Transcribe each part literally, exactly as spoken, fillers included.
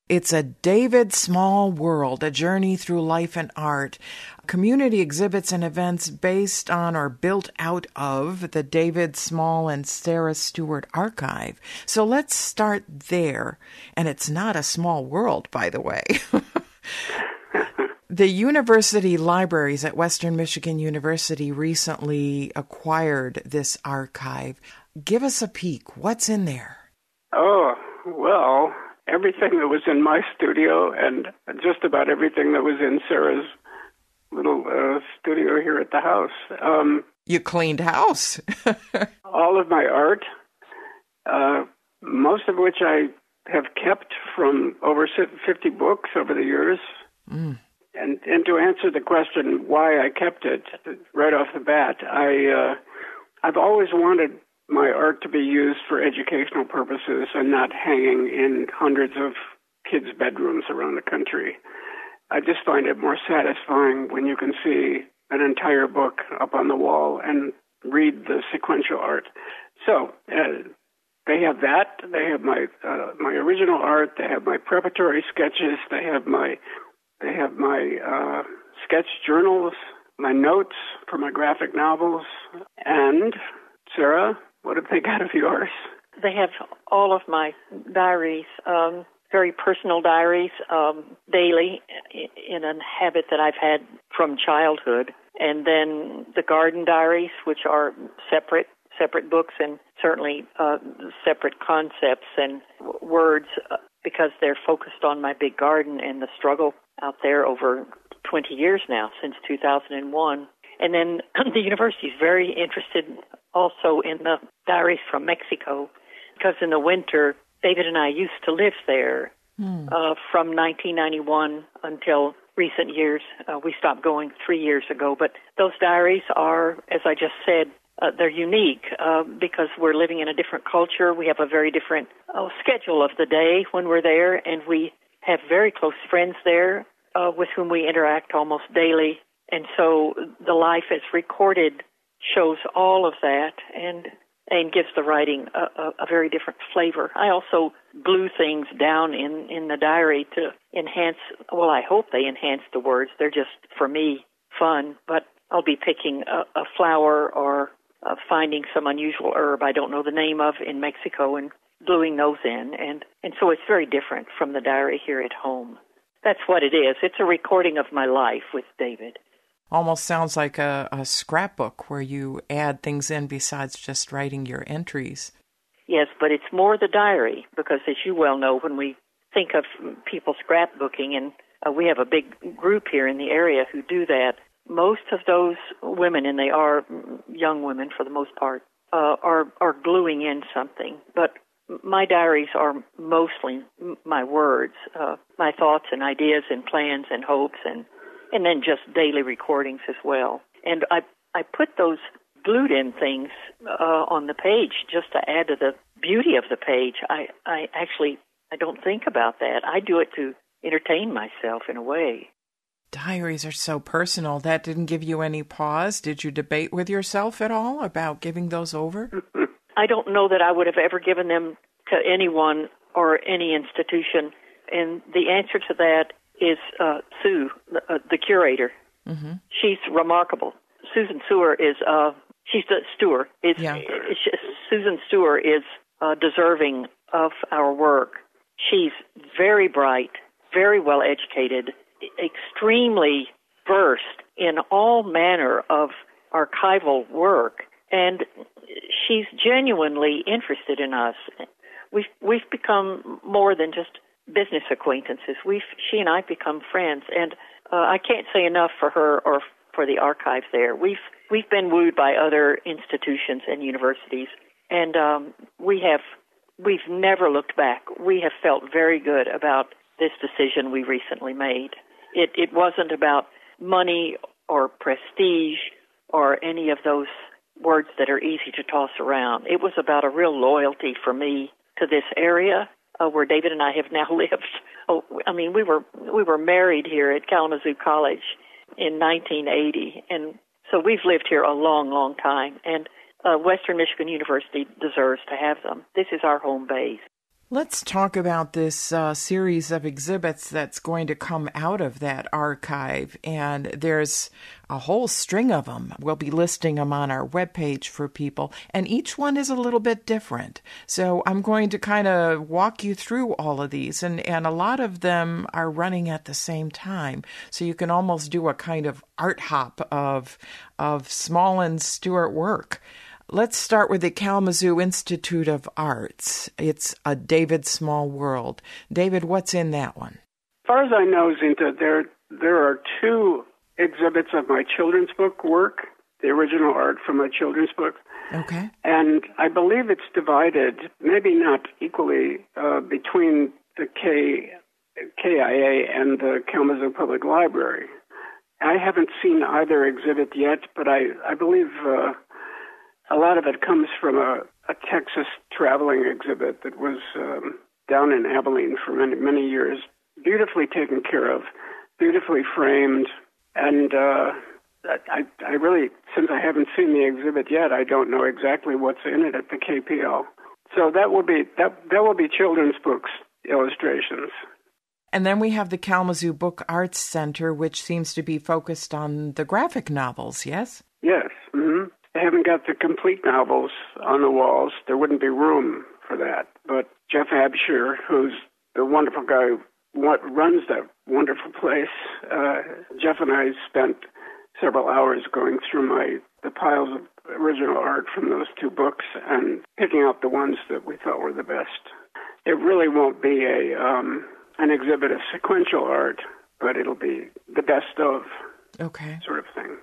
It's a David Small World, a journey through life and art. Community exhibits and events based on or built out of the David Small and Sarah Stewart Archive. So let's start there. And it's not a small world, by the way. The university libraries at Western Michigan University recently acquired this archive. Give us a peek. What's in there? Oh, well, everything that was in my studio and just about everything that was in Sarah's little uh, studio here at the house. Um, you cleaned house. all of my art, uh, most of which I have kept from over fifty books over the years. Mm. And and to answer the question why I kept it right off the bat, I uh, I've always wanted my art to be used for educational purposes and not hanging in hundreds of kids' bedrooms around the country. I just find it more satisfying when you can see an entire book up on the wall and read the sequential art. So uh, they have that. They have my uh, my original art. They have my preparatory sketches. They have my they have my uh, sketch journals, my notes for my graphic novels. And Sarah, what have they got of yours? They have all of my diaries, um, very personal diaries, um, daily, in a habit that I've had from childhood. And then the garden diaries, which are separate, separate books and certainly uh, separate concepts and w- words uh, because they're focused on my big garden and the struggle out there over twenty years now, since two thousand one. And then the university is very interested also in the diaries from Mexico, because in the winter, David and I used to live there mm. uh, from nineteen ninety-one until recent years. Uh, we stopped going three years ago. But those diaries are, as I just said, uh, they're unique uh, because we're living in a different culture. We have a very different uh, schedule of the day when we're there, and we have very close friends there uh, with whom we interact almost daily. And so the life as recorded shows all of that and and gives the writing a, a, a very different flavor. I also glue things down in, in the diary to enhance, well, I hope they enhance the words. They're just, for me, fun. But I'll be picking a, a flower or uh, finding some unusual herb I don't know the name of in Mexico and gluing those in. And, and so it's very different from the diary here at home. That's what it is. It's a recording of my life with David. Almost sounds like a, a scrapbook where you add things in besides just writing your entries. Yes, but it's more the diary because, as you well know, when we think of people scrapbooking, and uh, we have a big group here in the area who do that, most of those women, and they are young women for the most part, uh, are, are gluing in something. But my diaries are mostly my words, uh, my thoughts and ideas and plans and hopes and and then just daily recordings as well. And I I put those glued-in things uh, on the page just to add to the beauty of the page. I, I actually, I don't think about that. I do it to entertain myself in a way. Diaries are so personal. That didn't give you any pause? Did you debate with yourself at all about giving those over? I don't know that I would have ever given them to anyone or any institution. And the answer to that is uh, Sue, the, uh, the curator. Mm-hmm. She's remarkable. Susan Stewart is, uh, she's the Stewart. Is, yeah. is, Susan Stewart is uh, deserving of our work. She's very bright, very well educated, extremely versed in all manner of archival work, and she's genuinely interested in us. We've we've become more than just business acquaintances. We've she and I have become friends, and uh, I can't say enough for her or for the archives there. We've we've been wooed by other institutions and universities, and um, we have we've never looked back. We have felt very good about this decision we recently made. It it wasn't about money or prestige or any of those words that are easy to toss around. It was about a real loyalty for me to this area uh, where David and I have now lived. Oh, I mean, we were we were married here at Kalamazoo College in nineteen eighty, and so we've lived here a long, long time. And uh, Western Michigan University deserves to have them. This is our home base. Let's talk about this uh, series of exhibits that's going to come out of that archive. And there's a whole string of them. We'll be listing them on our webpage for people. And each one is a little bit different. So I'm going to kind of walk you through all of these. And, and a lot of them are running at the same time. So you can almost do a kind of art hop of, of Small and Stewart work. Let's start with the Kalamazoo Institute of Arts. It's a David Small world. David, what's in that one? As far as I know, Zinta, there there are two exhibits of my children's book work, the original art from my children's book. Okay. And I believe it's divided, maybe not equally, uh, between the K, K I A and the Kalamazoo Public Library. I haven't seen either exhibit yet, but I, I believe... Uh, A lot of it comes from a, a Texas traveling exhibit that was um, down in Abilene for many, many years, beautifully taken care of, beautifully framed, and uh, I, I really, since I haven't seen the exhibit yet, I don't know exactly what's in it at the K P L. So that will be that that will be children's books illustrations. And then we have the Kalamazoo Book Arts Center, which seems to be focused on the graphic novels, yes? Yes. Mm-hmm. I haven't got the complete novels on the walls. There wouldn't be room for that. But Jeff Absher, who's the wonderful guy who runs that wonderful place, uh, Jeff and I spent several hours going through my the piles of original art from those two books and picking out the ones that we thought were the best. It really won't be a um, an exhibit of sequential art, but it'll be the best of okay. sort of thing.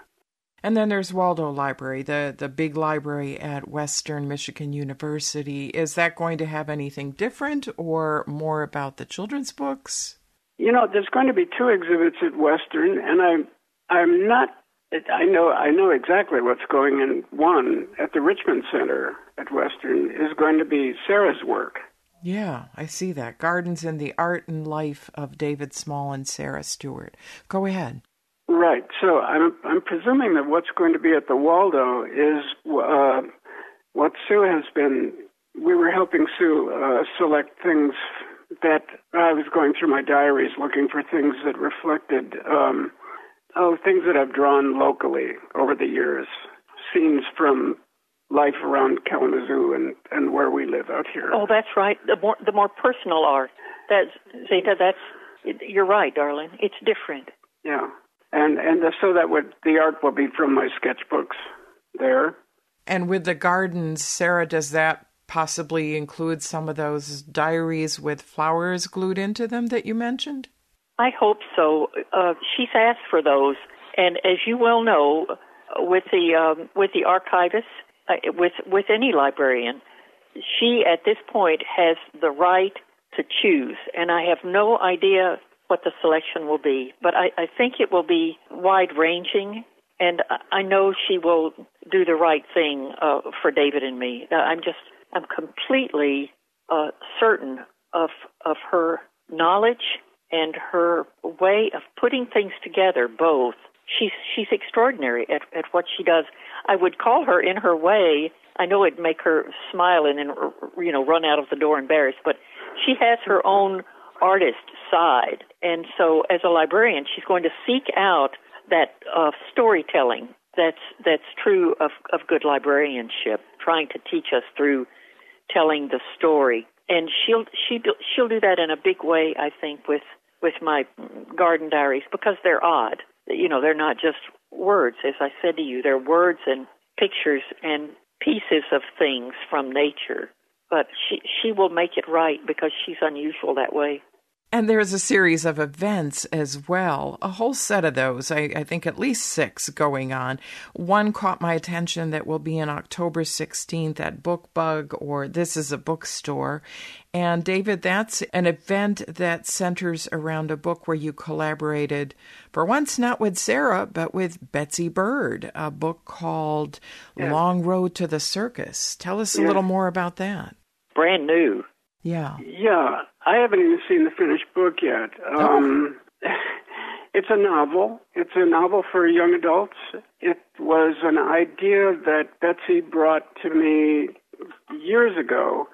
And then there's Waldo Library, the, the big library at Western Michigan University. Is that going to have anything different or more about the children's books? You know, there's going to be two exhibits at Western, and I'm I'm not. I know I know exactly what's going in. One at the Richmond Center at Western is going to be Sarah's work. Yeah, I see that. Gardens and the Art and Life of David Small and Sarah Stewart. Go ahead. Right. So I'm I'm presuming that what's going to be at the Waldo is uh, what Sue has been. We were helping Sue uh, select things that I was going through my diaries, looking for things that reflected um, oh things that I've drawn locally over the years, scenes from life around Kalamazoo and, and where we live out here. Oh, that's right. The more the more personal art. That's Zeta. That's you're right, darling. It's different. Yeah. And and the, so that would the art will be from my sketchbooks there. And with the gardens, Sarah, does that possibly include some of those diaries with flowers glued into them that you mentioned? I hope so. Uh, she's asked for those, and as you well know, with the um, with the archivist, uh, with with any librarian, she at this point has the right to choose, and I have no idea what the selection will be, but I, I think it will be wide-ranging, and I know she will do the right thing uh, for David and me. I'm just, I'm completely uh, certain of of her knowledge and her way of putting things together, both. She's she's extraordinary at, at what she does. I would call her in her way. I know it'd make her smile and then, you know, run out of the door embarrassed, but she has her own artist side. And so as a librarian, she's going to seek out that uh, storytelling that's that's true of, of good librarianship, trying to teach us through telling the story. And she'll she she'll do that in a big way, I think, with with my garden diaries, because they're odd. You know, they're not just words, as I said to you. They're words and pictures and pieces of things from nature. But she she will make it right because she's unusual that way. And there's a series of events as well, a whole set of those, I, I think at least six going on. One caught my attention that will be on October sixteenth at BookBug, or This is a Bookstore. And David, that's an event that centers around a book where you collaborated, for once not with Sarah, but with Betsy Bird, a book called yeah. Long Road to the Circus. Tell us a yeah. little more about that. Brand new. Yeah. Yeah. I haven't even seen the finished book yet. Um, oh. It's a novel. It's a novel for young adults. It was an idea that Betsy brought to me years ago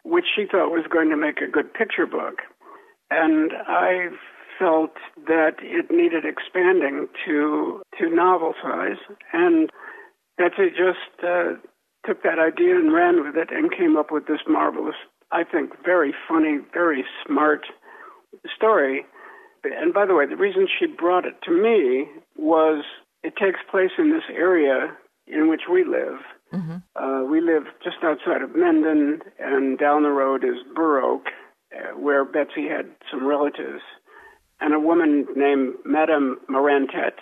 which she thought was going to make a good picture book. And I felt that it needed expanding to to novel size. And Betsy just uh, took that idea and ran with it and came up with this marvelous, I think, very funny, very smart story. And by the way, the reason she brought it to me was it takes place in this area in which we live. Mm-hmm. Uh, we live just outside of Mendon, and down the road is Burr Oak, uh, where Betsy had some relatives, and a woman named Madame Morantet,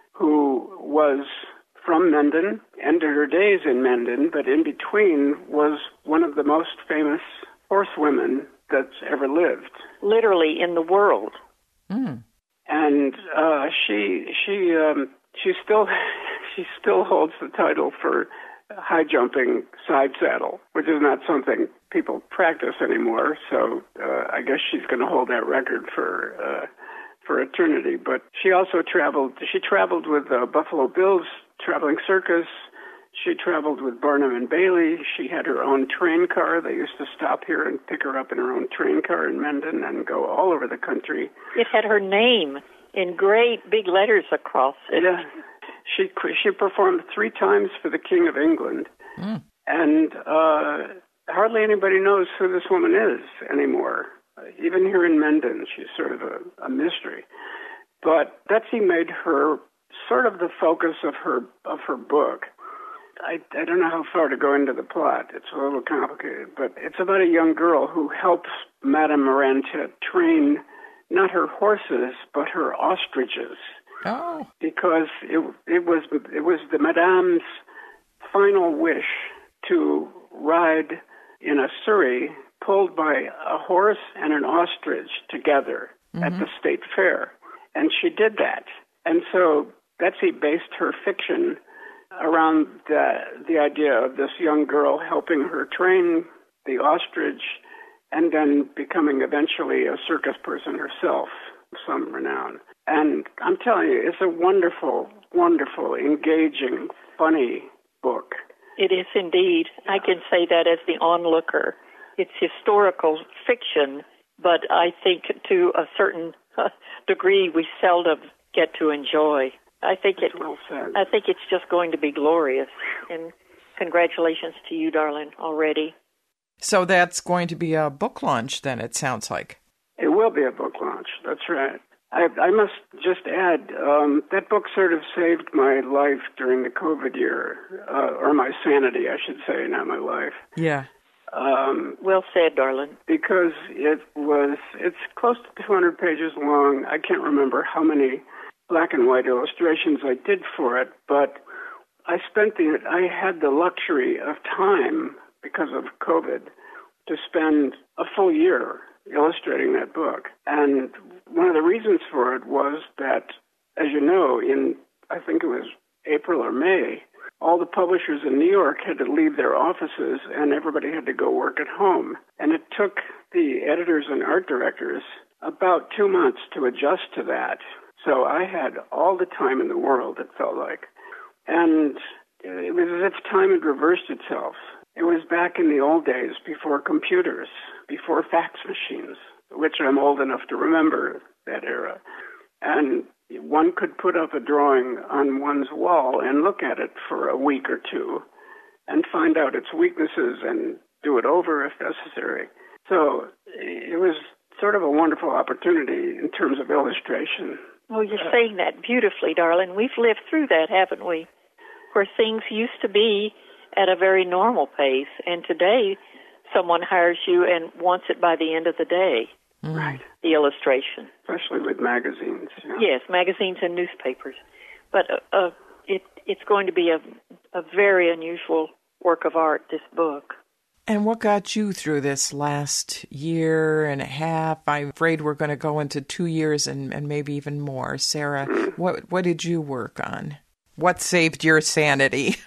who was from Mendon, ended her days in Mendon, but in between was one of the most famous horsewomen that's ever lived. Literally in the world. Mm. And uh, she she um, she still she still holds the title for high jumping side saddle, which is not something people practice anymore. So uh, I guess she's going to hold that record for uh, for eternity. But she also traveled. She traveled with uh, Buffalo Bill's traveling circus. She traveled with Barnum and Bailey. She had her own train car. They used to stop here and pick her up in her own train car in Mendon and go all over the country. It had her name in great big letters across it. Yeah. She she performed three times for the King of England. Mm. And uh, hardly anybody knows who this woman is anymore. Uh, even here in Mendon, she's sort of a, a mystery. But Betsy made her sort of the focus of her of her book. I, I don't know how far to go into the plot. It's a little complicated, but it's about a young girl who helps Madame Morantet train not her horses, but her ostriches. Oh. Because it it was it was the Madame's final wish to ride in a surrey pulled by a horse and an ostrich together mm-hmm. at the state fair. And she did that. And so Betsy based her fiction around the, the idea of this young girl helping her train the ostrich and then becoming eventually a circus person herself, of some renown. And I'm telling you, it's a wonderful, wonderful, engaging, funny book. It is indeed. I can say that as the onlooker. It's historical fiction, but I think to a certain degree we seldom get to enjoy. I think it. Well said. I think it's just going to be glorious. And congratulations to you, darling, already. So that's going to be a book launch, then, it sounds like. It will be a book launch. That's right. I, I must just add, um, that book sort of saved my life during the COVID year, uh, or my sanity, I should say, not my life. Yeah. Um, well said, darling. Because it was, it's close to two hundred pages long. I can't remember how many black and white illustrations I did for it, but I spent the, I had the luxury of time because of COVID to spend a full year illustrating that book. And one of the reasons for it was that, as you know, in, I think it was April or May, all the publishers in New York had to leave their offices and everybody had to go work at home. And it took the editors and art directors about two months to adjust to that. So I had all the time in the world, it felt like. And it was as if time had reversed itself. It was back in the old days, before computers, before fax machines, which I'm old enough to remember that era. And one could put up a drawing on one's wall and look at it for a week or two and find out its weaknesses and do it over if necessary. So it was sort of a wonderful opportunity in terms of illustration. Oh, you're uh, saying that beautifully, darling. We've lived through that, haven't we? Where things used to be at a very normal pace, and today someone hires you and wants it by the end of the day. Right. The illustration. Especially with magazines. Yeah. Yes, magazines and newspapers. But uh, uh, it, it's going to be a, a very unusual work of art, this book. And what got you through this last year and a half? I'm afraid we're going to go into two years and, and maybe even more. Sarah, what what did you work on? What saved your sanity?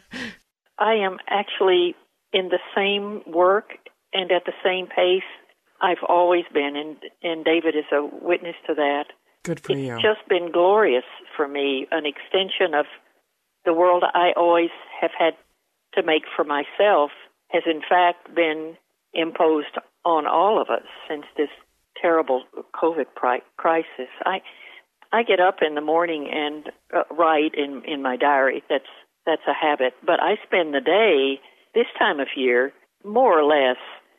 I am actually in the same work and at the same pace I've always been, and, and David is a witness to that. Good for it's you. It's just been glorious for me, an extension of the world I always have had to make for myself has in fact been imposed on all of us since this terrible COVID pri- crisis. I I get up in the morning and uh, write in, in my diary. That's that's a habit. But I spend the day this time of year more or less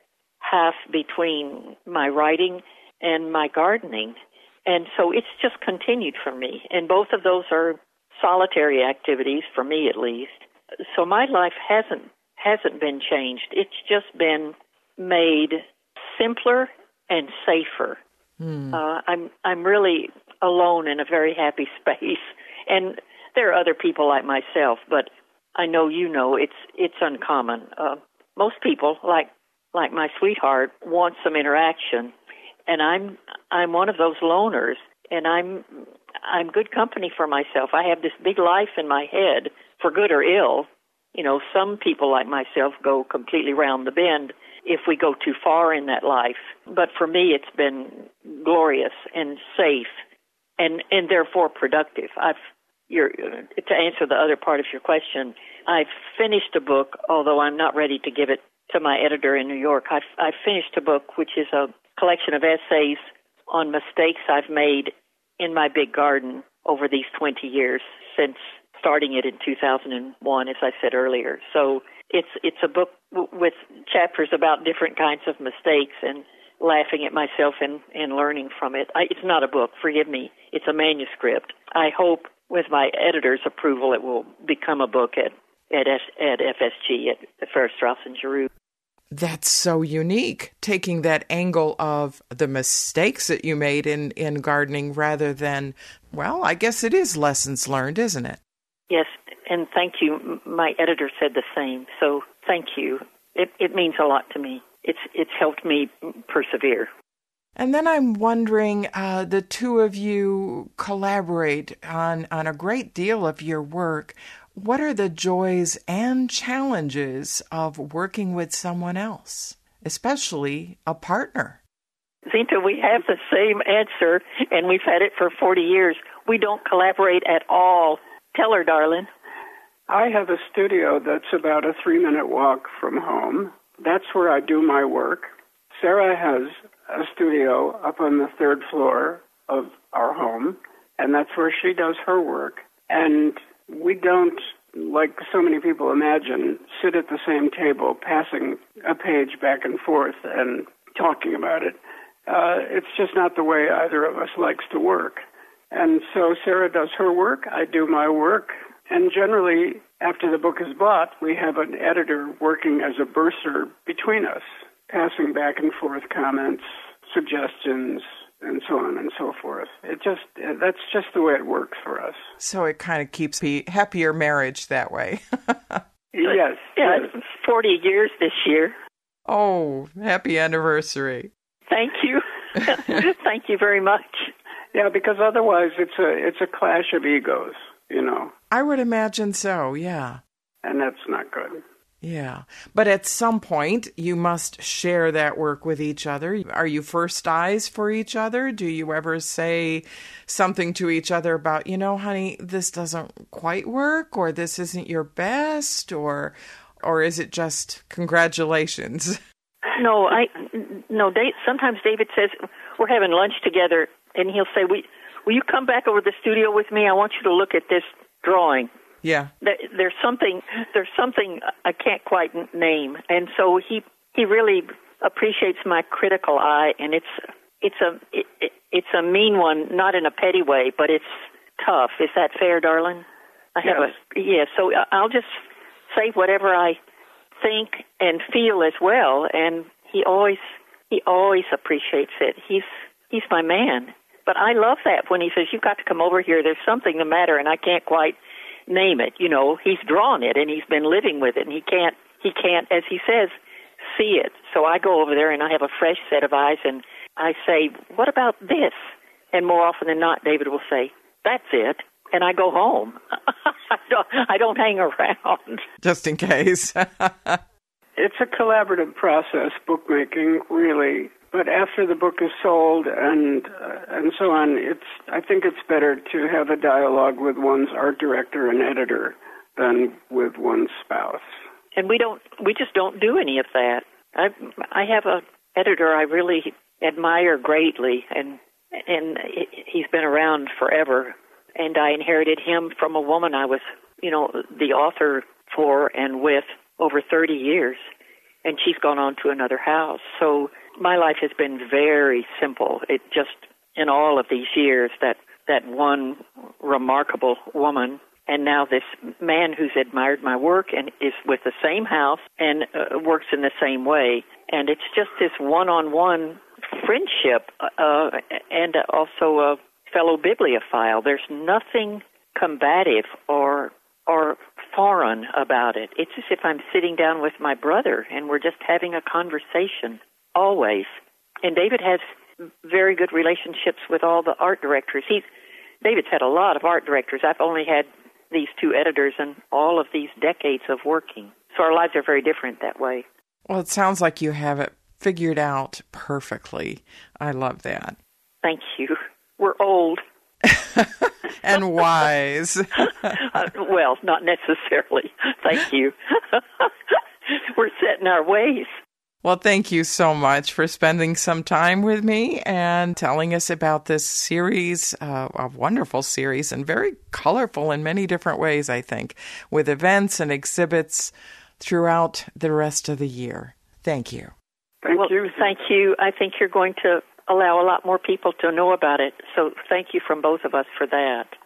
half between my writing and my gardening. And so it's just continued for me. And both of those are solitary activities, for me at least. So my life hasn't hasn't been changed. It's just been made simpler and safer. Mm. Uh, I'm I'm really alone in a very happy space. And there are other people like myself, but I know you know it's it's uncommon. Uh, most people, like like my sweetheart, want some interaction, and I'm I'm one of those loners, and I'm I'm good company for myself. I have this big life in my head, for good or ill. You know, some people like myself go completely round the bend if we go too far in that life. But for me, it's been glorious and safe, and and therefore productive. I've Your, to answer the other part of your question, I've finished a book, although I'm not ready to give it to my editor in New York. I've, I've finished a book which is a collection of essays on mistakes I've made in my big garden over these twenty years since starting it in two thousand one, as I said earlier. So it's it's a book w- with chapters about different kinds of mistakes and laughing at myself and, and learning from it. I, it's not a book, forgive me. It's a manuscript. I hope with my editor's approval, it will become a book at at, at F S G, at Farrar, Straus and Giroux. That's so unique, taking that angle of the mistakes that you made in, in gardening rather than, well, I guess it is lessons learned, isn't it? Yes, and thank you. My editor said the same, so thank you. It, it means a lot to me. It's it's helped me persevere. And then I'm wondering, uh, the two of you collaborate on, on a great deal of your work. What are the joys and challenges of working with someone else, especially a partner? Zinta, we have the same answer, and we've had it for forty years. We don't collaborate at all. Tell her, darling. I have a studio that's about a three-minute walk from home. That's where I do my work. Sarah has a studio up on the third floor of our home, and that's where she does her work. And we don't, like so many people imagine, sit at the same table passing a page back and forth and talking about it. Uh, it's just not the way either of us likes to work. And so Sarah does her work, I do my work, and generally, after the book is bought, we have an editor working as a bursar between us, passing back and forth comments, suggestions, and so on and so forth. It just that's just the way it works for us. So it kind of keeps a happier marriage that way. Yes. Yeah, yes. forty years this year. Oh, happy anniversary. Thank you. Thank you very much. Yeah, because otherwise it's a it's a clash of egos, you know. I would imagine so, yeah. And that's not good. Yeah. But at some point, you must share that work with each other. Are you first eyes for each other? Do you ever say something to each other about, you know, honey, this doesn't quite work, or this isn't your best, or or is it just congratulations? No, I no. Dave, sometimes David says, we're having lunch together, and he'll say, will, will you come back over to the studio with me? I want you to look at this drawing. Yeah. There, there's something there's something I can't quite name, and so he he really appreciates my critical eye, and it's it's a it, it, it's a mean one, not in a petty way, but it's tough. Is that fair, darling? I have yes. a yeah. So I'll just say whatever I think and feel as well, and he always he always appreciates it. He's he's my man. But I love that when he says, you've got to come over here. There's something the matter, and I can't quite name it. You know, he's drawn it, and he's been living with it, and he can't, he can't, as he says, see it. So I go over there, and I have a fresh set of eyes, and I say, what about this? And more often than not, David will say, that's it. And I go home. I, don't, I don't hang around. Just in case. It's a collaborative process, bookmaking, really. But after the book is sold and uh, and so on, it's I think it's better to have a dialogue with one's art director and editor than with one's spouse. And we don't we just don't do any of that. I I have a editor I really admire greatly, and and he's been around forever. And I inherited him from a woman I was, you know, the author for and with over thirty years, and she's gone on to another house. So my life has been very simple. It just, in all of these years, that, that one remarkable woman, and now this man who's admired my work and is with the same house and uh, works in the same way. And it's just this one-on-one friendship uh, and also a fellow bibliophile. There's nothing combative or or foreign about it. It's as if I'm sitting down with my brother and we're just having a conversation, always. And David has very good relationships with all the art directors. He's David's had a lot of art directors. I've only had these two editors in all of these decades of working. So our lives are very different that way. Well, it sounds like you have it figured out perfectly. I love that. Thank you. We're old. And wise. uh, well, not necessarily. Thank you. We're set in our ways. Well, thank you so much for spending some time with me and telling us about this series, uh, a wonderful series, and very colorful in many different ways, I think, with events and exhibits throughout the rest of the year. Thank you. Thank well, you. Thank you. I think you're going to allow a lot more people to know about it. So thank you from both of us for that.